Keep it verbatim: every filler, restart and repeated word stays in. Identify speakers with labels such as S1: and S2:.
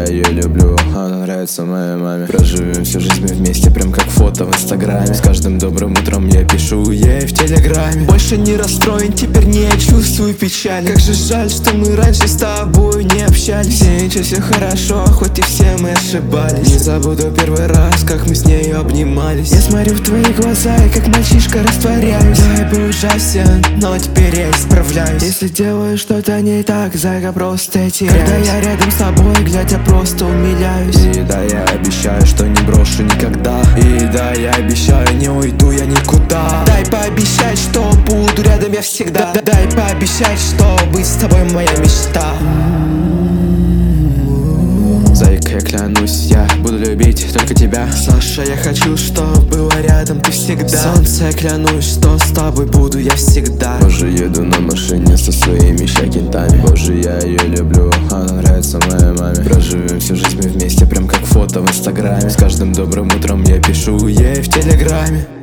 S1: ее люблю, она нравится моей маме. Проживем всю жизнь мы вместе, прям как фото в инстаграме. С каждым добрым утром я пишу ей в телеграме.
S2: Больше не расстроен, теперь не чувствую печали. Как же жаль, что мы раньше с тобой не общались. Сейчас все хорошо, хоть и все мы ошибались. Не забуду первый раз, как мы с ней обнимались. Я смотрю в твои глаза и как мальчишка растворяюсь. Я был ужасен, но теперь я исправляюсь. Если делаю что-то не так, зайка, просто теряюсь. Когда я рядом с тобой, глядя, просто умиляюсь.
S1: И да, я обещаю, что не брошу никогда. И да, я обещаю, не уйду я никуда.
S2: Дай пообещать, что буду рядом я всегда. Дай пообещать, что быть с тобой моя мечта.
S1: Зайка, я клянусь, я буду любить только тебя.
S2: Саша, я хочу, чтоб была рядом ты всегда. Солнце, я клянусь, что с тобой буду я всегда.
S1: Боже, еду на машине со своими щакентами. Боже, я ее люблю, она нравится моей маме. Проживем всю жизнь мы вместе, прям как фото в инстаграме. С каждым добрым утром я пишу ей в телеграме.